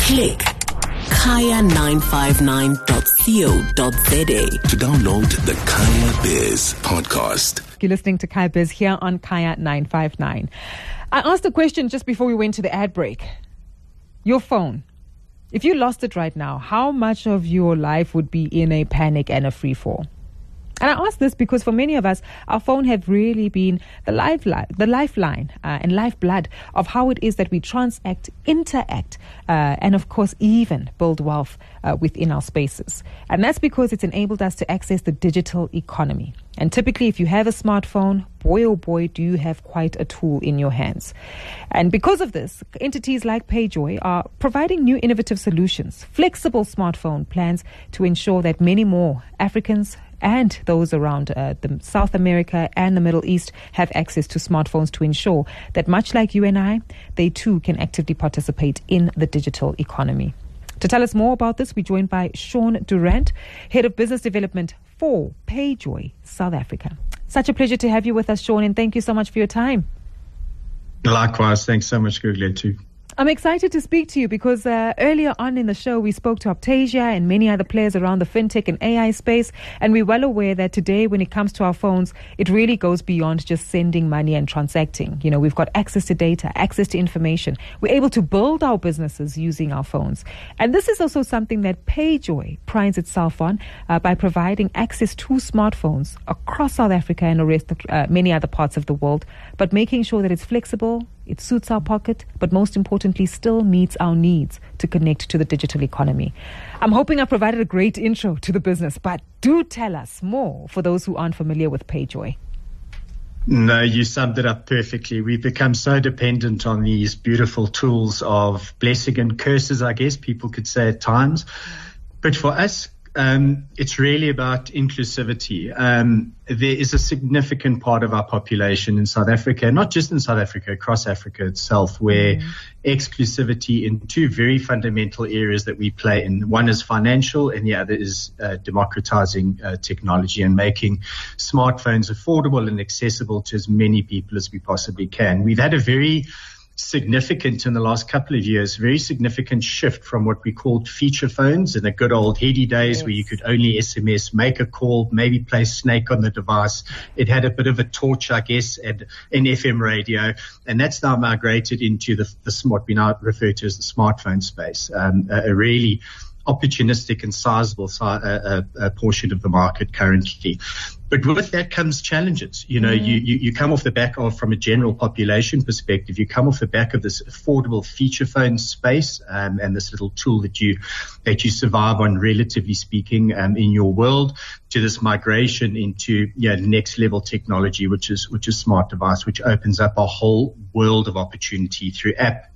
Click kaya959.co.za to download the Kaya Biz podcast. You're listening to Kaya Biz here on Kaya 959. I asked a question just before we went to the ad break. Your phone. If you lost it right now, how much of your life would be in a panic and a free fall? And I ask this because for many of us, our phone have really been the lifeline and lifeblood of how it is that we transact, interact, and of course even build wealth within our spaces. And that's because it's enabled us to access the digital economy. And typically, if you have a smartphone, boy oh boy, do you have quite a tool in your hands. And because of this, entities like PayJoy are providing new innovative solutions, flexible smartphone plans to ensure that many more Africans and those around the South America and the Middle East have access to smartphones to ensure that much like you and I, they too can actively participate in the digital economy. To tell us more about this, we're joined by Sean Durant, Head of Business Development for PayJoy South Africa. Such a pleasure to have you with us, Sean, and thank you so much for your time. Likewise, thanks so much, Google, too. I'm excited to speak to you because earlier on in the show, we spoke to Optasia and many other players around the fintech and AI space. And we're well aware that today, when it comes to our phones, it really goes beyond just sending money and transacting. You know, we've got access to data, access to information. We're able to build our businesses using our phones. And this is also something that PayJoy prides itself on by providing access to smartphones across South Africa and the rest of many other parts of the world, but making sure that it's flexible, it suits our pocket, but most importantly, still meets our needs to connect to the digital economy. I'm hoping I provided a great intro to the business, but do tell us more for those who aren't familiar with PayJoy. No, you summed it up perfectly. We've become so dependent on these beautiful tools of blessing and curses, I guess people could say at times. But for us, it's really about inclusivity. There is a significant part of our population in South Africa, not just in South Africa, across Africa itself, where exclusivity in two very fundamental areas that we play in. One is financial and the other is democratizing technology and making smartphones affordable and accessible to as many people as we possibly can. We've had a very significant in the last couple of years, very significant shift from what we called feature phones in the good old heady days where you could only SMS, make a call, maybe play Snake on the device. It had a bit of a torch, I guess, and an FM radio. And that's now migrated into what we now refer to as the smartphone space, a really opportunistic and sizable portion of the market currently. But with that comes challenges. You know, you come off the back of, from a general population perspective, you come off the back of this affordable feature phone space and this little tool that you survive on, relatively speaking, in your world, to this migration into next level technology, which is smart device, which opens up a whole world of opportunity through app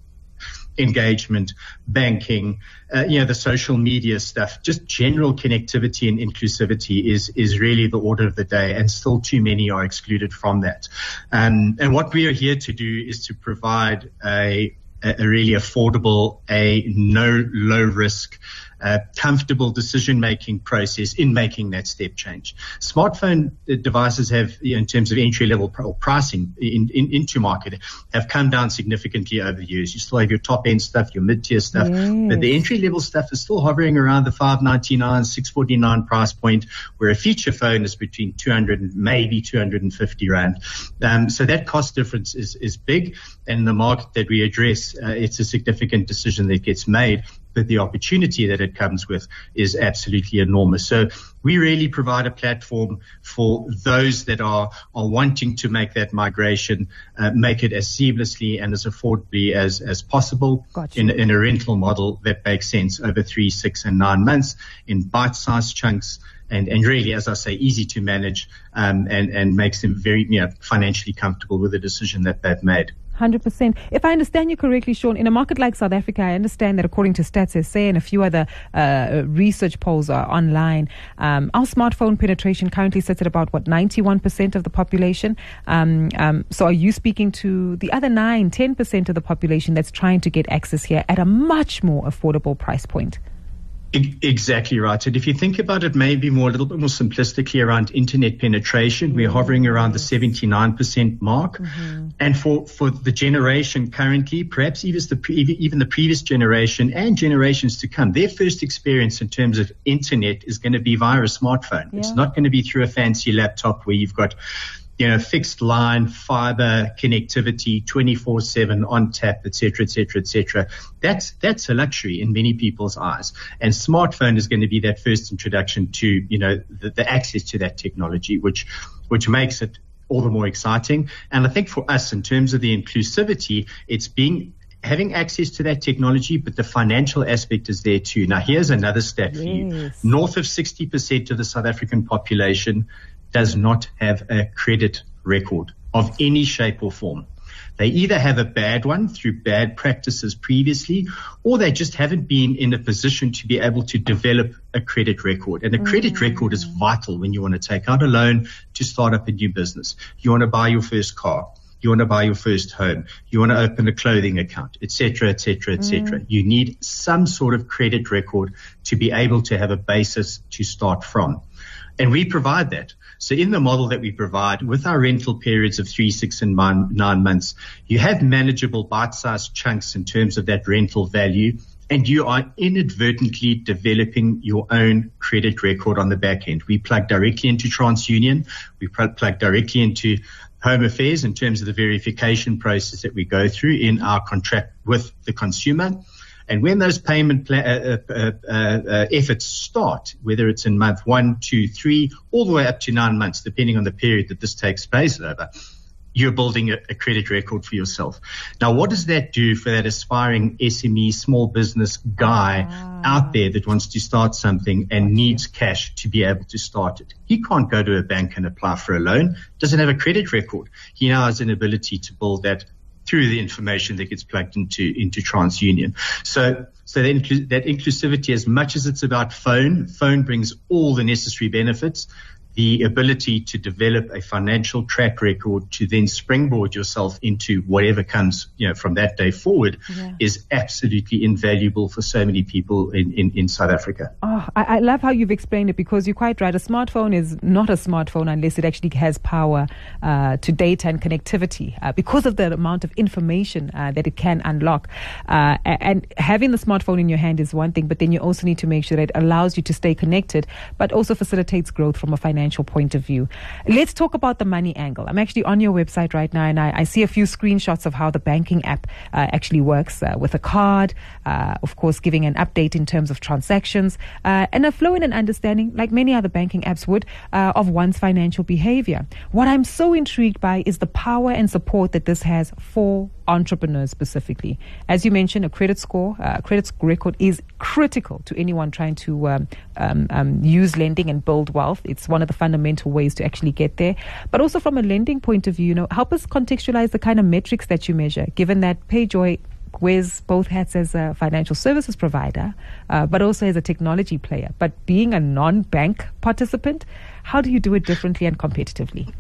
engagement, banking, the social media stuff, just general connectivity and inclusivity is really the order of the day, and still too many are excluded from that. And what we are here to do is to provide a really affordable, no low risk, comfortable decision-making process in making that step change. Smartphone devices have, in terms of entry-level pricing into market, have come down significantly over the years. You still have your top-end stuff, your mid-tier stuff, but the entry-level stuff is still hovering around the $599, $649 price point, where a feature phone is between 200 and maybe 250 rand. So that cost difference is big, and the market that we address, it's a significant decision that gets made. But the opportunity that it comes with is absolutely enormous. So we really provide a platform for those that are wanting to make that migration, make it as seamlessly and as affordably as possible in a rental model that makes sense over 3, 6, and 9 months in bite-sized chunks. And really, as I say, easy to manage and makes them very financially comfortable with the decision that they've made. 100%. If I understand you correctly, Sean, in a market like South Africa, I understand that according to Stats SA and a few other research polls are online, our smartphone penetration currently sits at about, 91% of the population. So are you speaking to the other 10% of the population that's trying to get access here at a much more affordable price point? Exactly right. And if you think about it, maybe a little bit more simplistically around internet penetration, we're hovering around the 79% mark. Mm-hmm. And for the generation currently, perhaps even the previous generation and generations to come, their first experience in terms of internet is going to be via a smartphone. Yeah. It's not going to be through a fancy laptop where you've got fixed line, fiber connectivity, 24/7 on tap, et cetera, et cetera, et cetera. That's a luxury in many people's eyes. And smartphone is going to be that first introduction to, the access to that technology, which makes it all the more exciting. And I think for us, in terms of the inclusivity, it's having access to that technology, but the financial aspect is there too. Now, here's another stat for you. North of 60% of the South African population does not have a credit record of any shape or form. They either have a bad one through bad practices previously, or they just haven't been in a position to be able to develop a credit record. And a credit record is vital when you want to take out a loan to start up a new business. You want to buy your first car. You want to buy your first home. You want to open a clothing account, et cetera, et cetera, et cetera. You need some sort of credit record to be able to have a basis to start from. And we provide that. So in the model that we provide with our rental periods of 3, 6, and 9 months, you have manageable bite-sized chunks in terms of that rental value, and you are inadvertently developing your own credit record on the back end. We plug directly into TransUnion. We plug directly into Home Affairs in terms of the verification process that we go through in our contract with the consumer. And when those payment efforts start, whether it's in month 1, 2, 3, all the way up to 9 months, depending on the period that this takes place over, you're building a credit record for yourself. Now, what does that do for that aspiring SME, small business guy out there that wants to start something and needs cash to be able to start it? He can't go to a bank and apply for a loan, doesn't have a credit record. He now has an ability to build that through the information that gets plugged into TransUnion. So that inclusivity, as much as it's about phone brings all the necessary benefits. The ability to develop a financial track record to then springboard yourself into whatever comes, from that day forward is absolutely invaluable for so many people in South Africa. Oh, I love how you've explained it, because you're quite right. A smartphone is not a smartphone unless it actually has power to data and connectivity because of the amount of information that it can unlock. And having the smartphone in your hand is one thing, but then you also need to make sure that it allows you to stay connected, but also facilitates growth from a financial point of view. Let's talk about the money angle. I'm actually on your website right now, and I see a few screenshots of how the banking app actually works with a card, of course, giving an update in terms of transactions, and a flow and an understanding, like many other banking apps would, of one's financial behavior. What I'm so intrigued by is the power and support that this has for entrepreneurs specifically. As you mentioned, a credit score, credit record is critical to anyone trying to use lending and build wealth. It's one of the fundamental ways to actually get there. But also from a lending point of view, help us contextualize the kind of metrics that you measure, given that PayJoy wears both hats as a financial services provider, but also as a technology player. But being a non-bank participant, how do you do it differently and competitively?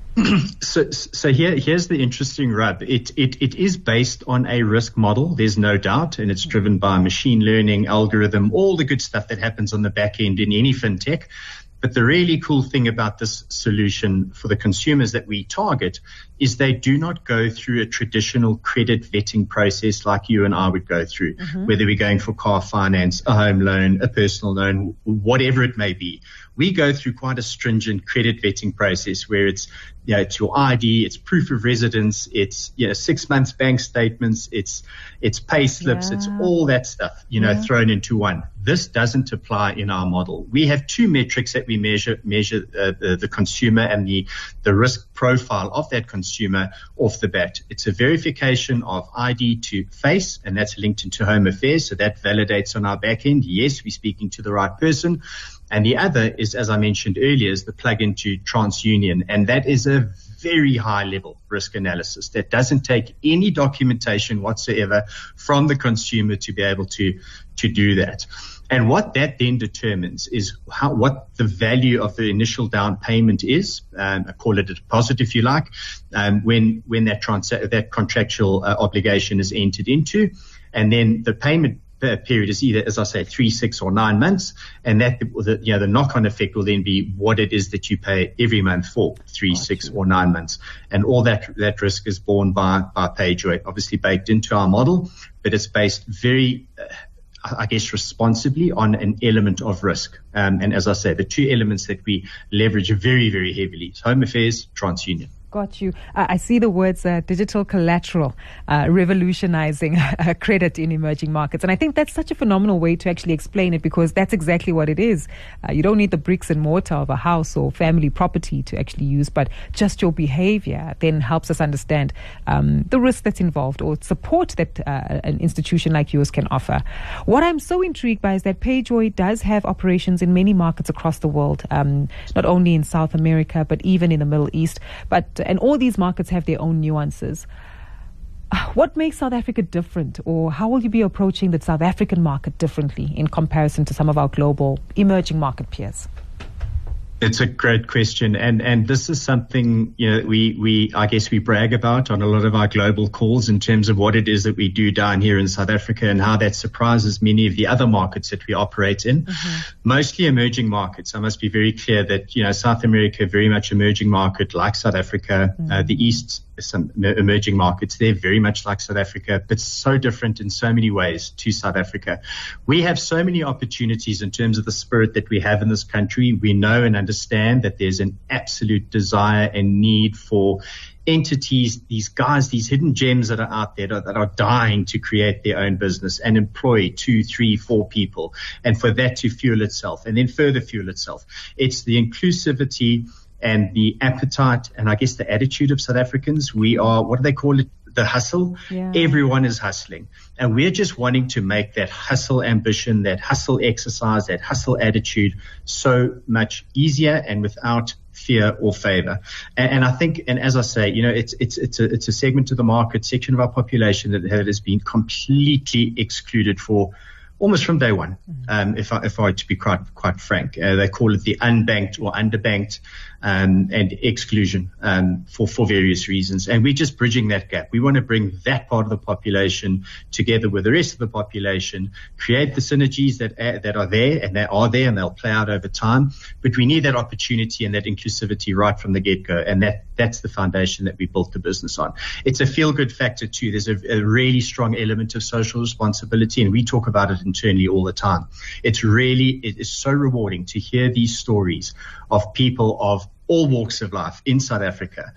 So here's the interesting rub. It is based on a risk model, there's no doubt, and it's driven by machine learning, algorithm, all the good stuff that happens on the back end in any fintech. But the really cool thing about this solution for the consumers that we target is they do not go through a traditional credit vetting process like you and I would go through, whether we're going for car finance, a home loan, a personal loan, whatever it may be. We go through quite a stringent credit vetting process where it's your ID, it's proof of residence, it's 6 months bank statements, it's pay slips, it's all that stuff thrown into one. This doesn't apply in our model. We have two metrics that we measure the consumer and the risk profile of that consumer off the bat. It's a verification of ID to face, and that's linked into Home Affairs, so that validates on our back end, yes, we're speaking to the right person. And the other is, as I mentioned earlier, is the plug into TransUnion, and that is a very high level risk analysis that doesn't take any documentation whatsoever from the consumer to be able to do that. And what that then determines is what the value of the initial down payment is. I call it a deposit, if you like, when that contractual obligation is entered into, and then the payment period is either, as I say, 3, 6, or 9 months, and that the knock-on effect will then be what it is that you pay every month for 3, 6, or 9 months, and all that risk is borne by PayJoy, obviously baked into our model, but it's based very responsibly on an element of risk. And as I say, the two elements that we leverage very, very heavily is Home Affairs, TransUnion. Got you. I see the words digital collateral revolutionizing credit in emerging markets. And I think that's such a phenomenal way to actually explain it, because that's exactly what it is. You don't need the bricks and mortar of a house or family property to actually use, but just your behavior then helps us understand the risk that's involved or support that an institution like yours can offer. What I'm so intrigued by is that PayJoy does have operations in many markets across the world, not only in South America, but even in the Middle East. And all these markets have their own nuances. What makes South Africa different, or how will you be approaching the South African market differently in comparison to some of our global emerging market peers? It's a great question, and this is something we I guess we brag about on a lot of our global calls in terms of what it is that we do down here in South Africa and how that surprises many of the other markets that we operate in. Mm-hmm. Mostly emerging markets. I must be very clear that South America, very much emerging market like South Africa. Mm-hmm. The East, some emerging markets, they're very much like South Africa, but so different in so many ways to South Africa. We have so many opportunities in terms of the spirit that we have in this country. We know and understand that there's an absolute desire and need for entities, these guys, these hidden gems that are out there that are dying to create their own business and employ 2, 3, 4 people, and for that to fuel itself and then further fuel itself. It's the inclusivity and the appetite and I guess the attitude of South Africans. We are, what do they call it? The hustle. Yeah. Everyone is hustling. And we're just wanting to make that hustle ambition, that hustle exercise, that hustle attitude so much easier and without fear or favor. And I think, and as I say, it's a segment of the market, section of our population that has been completely excluded for almost from day one. If I were to be quite frank, they call it the unbanked or underbanked, and exclusion, for various reasons. And we're just bridging that gap. We want to bring that part of the population together with the rest of the population, create the synergies that are there, and they are there, and they'll play out over time. But we need that opportunity and that inclusivity right from the get-go. And that's the foundation that we built the business on. It's a feel-good factor too. There's a really strong element of social responsibility, and we talk about it internally all the time. It is so rewarding to hear these stories of people of all walks of life in South Africa,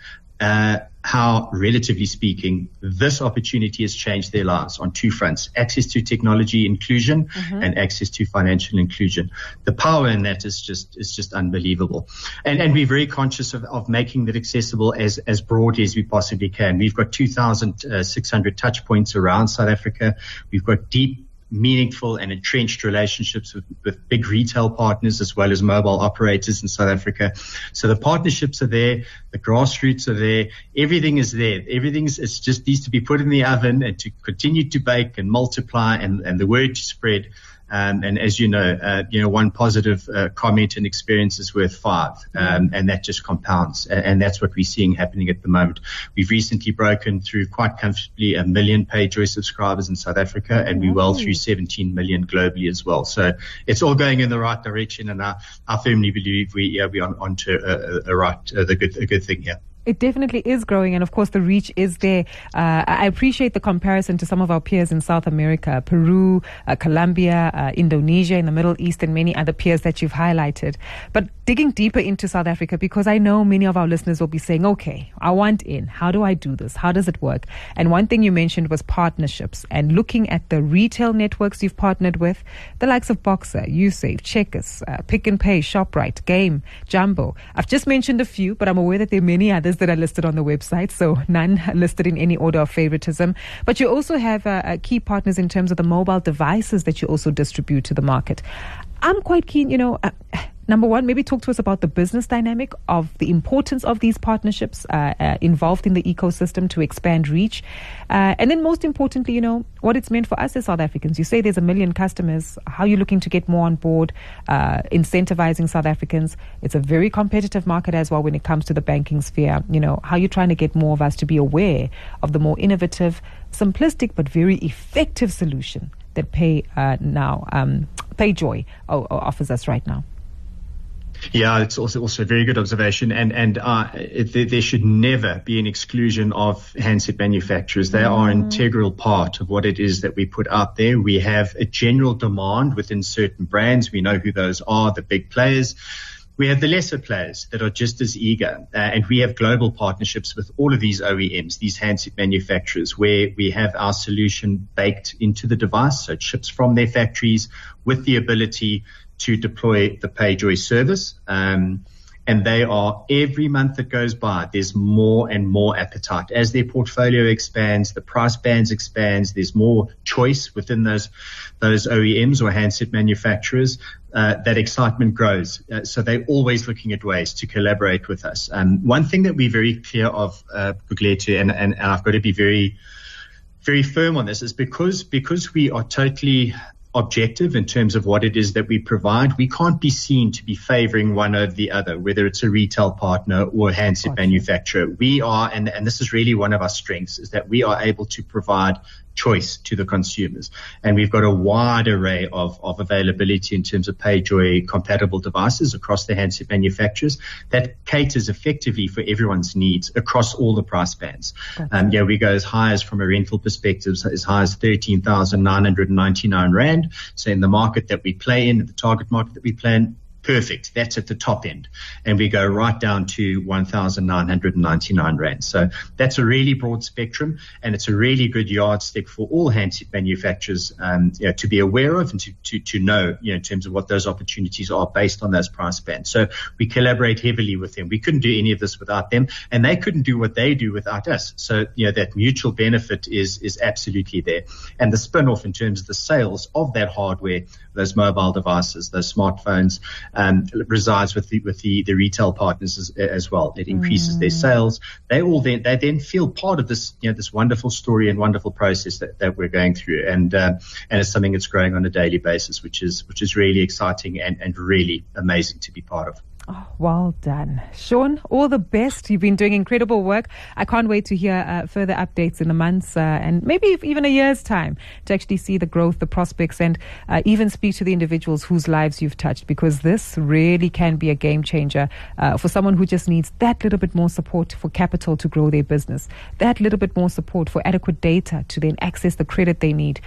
how, relatively speaking, this opportunity has changed their lives on 2 fronts: access to technology inclusion, mm-hmm. and access to financial inclusion. The power in that is just unbelievable. And we're very conscious of making that accessible as broadly as we possibly can. We've got 2,600 touch points around South Africa. We've got deep, meaningful and entrenched relationships with big retail partners as well as mobile operators in South Africa. So the partnerships are there, the grassroots are there, everything is there. It just needs to be put in the oven and to continue to bake and multiply and the word to spread. And as you know, one positive comment and experience is worth 5, and that just compounds. And that's what we're seeing happening at the moment. We've recently broken through quite comfortably 1 million PayJoy subscribers in South Africa, and we're well through 17 million globally as well. So it's all going in the right direction, and I firmly believe we're on to a good thing here. It definitely is growing, and of course the reach is there. I appreciate the comparison to some of our peers in South America, Peru, Colombia, Indonesia, in the Middle East, and many other peers that you've highlighted. But digging deeper into South Africa, because I know many of our listeners will be saying, okay, I want in. How do I do this? How does it work? And one thing you mentioned was partnerships, and looking at the retail networks you've partnered with, the likes of Boxer, Usave, Checkers, Pick n Pay, ShopRite, Game, Jumbo. I've just mentioned a few, but I'm aware that there are many others that are listed on the website, so none listed in any order of favoritism. But you also have key partners in terms of the mobile devices that you also distribute to the market. I'm quite keen, number one, maybe talk to us about the business dynamic of the importance of these partnerships involved in the ecosystem to expand reach. And then most importantly, what it's meant for us as South Africans. You say there's 1 million customers. How are you looking to get more on board, incentivizing South Africans? It's a very competitive market as well when it comes to the banking sphere. How are you trying to get more of us to be aware of the more innovative, simplistic, but very effective solution that PayJoy offers us right now? Yeah, it's also a very good observation, and there should never be an exclusion of handset manufacturers. They are an integral part of what it is that we put out there. We have a general demand within certain brands. We know who those are, the big players. We have the lesser players that are just as eager, and we have global partnerships with all of these OEMs, these handset manufacturers, where we have our solution baked into the device, so it ships from their factories with the ability to deploy the PayJoy service. And they are, every month that goes by, there's more and more appetite. As their portfolio expands, the price bands expands, there's more choice within those OEMs or handset manufacturers. That excitement grows. So they're always looking at ways to collaborate with us. One thing that we're very clear of, Gugulethu, and I've got to be very, very firm on this, is because we are totally objective in terms of what it is that we provide, we can't be seen to be favoring one over the other, whether it's a retail partner or a handset manufacturer. We are, and this is really one of our strengths, is that we are able to provide choice to the consumers. And we've got a wide array of availability in terms of PayJoy compatible devices across the handset manufacturers that caters effectively for everyone's needs across all the price bands. We go as high as, from a rental perspective, as high as 13,999 Rand. So in the market that we play in, the target market that we play in, perfect. That's at the top end. And we go right down to 1,999 Rand. So that's a really broad spectrum, and it's a really good yardstick for all handset manufacturers to be aware of and to know, in terms of what those opportunities are based on those price bands. So we collaborate heavily with them. We couldn't do any of this without them, and they couldn't do what they do without us. So, that mutual benefit is absolutely there. And the spin-off in terms of the sales of that hardware, those mobile devices, those smartphones, resides with the retail partners as well. It increases their sales. They then feel part of this, this wonderful story and wonderful process that we're going through. And it's something that's growing on a daily basis, which is really exciting and really amazing to be part of. Oh, well done. Sean, all the best. You've been doing incredible work. I can't wait to hear further updates in the months and maybe even a year's time to actually see the growth, the prospects, and even speak to the individuals whose lives you've touched, because this really can be a game changer for someone who just needs that little bit more support for capital to grow their business, that little bit more support for adequate data to then access the credit they need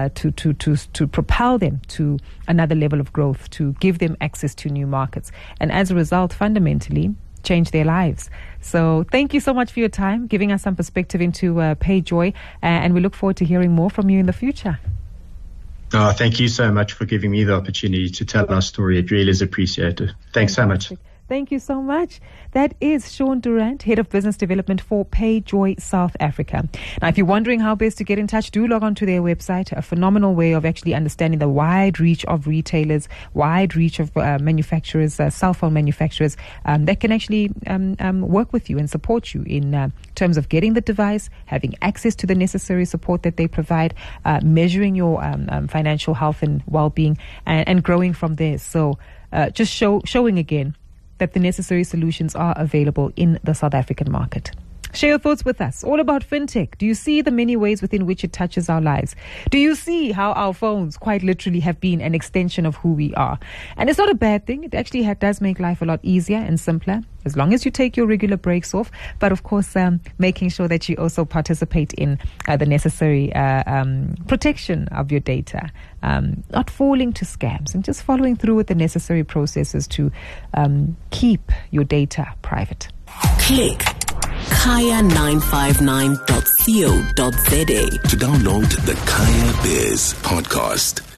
to propel them to another level of growth, to give them access to new markets. And as a result, fundamentally change their lives. So thank you so much for your time, giving us some perspective into PayJoy, and we look forward to hearing more from you in the future. Oh, thank you so much for giving me the opportunity to tell our story. It really is appreciated. Thanks so much. Thank you so much. That is Sean Durant, Head of Business Development for PayJoy South Africa. Now, if you're wondering how best to get in touch, do log on to their website. A phenomenal way of actually understanding the wide reach of retailers, wide reach of manufacturers, cell phone manufacturers that can actually work with you and support you in terms of getting the device, having access to the necessary support that they provide, measuring your financial health and well-being, and growing from there. So just showing again that the necessary solutions are available in the South African market. Share your thoughts with us. All about fintech. Do you see the many ways within which it touches our lives? Do you see how our phones quite literally have been an extension of who we are? And it's not a bad thing. It actually does make life a lot easier and simpler, as long as you take your regular breaks off. But of course, making sure that you also participate in the necessary protection of your data, not falling to scams, and just following through with the necessary processes to keep your data private. Click kaya959.co.za to download the Kaya Biz podcast.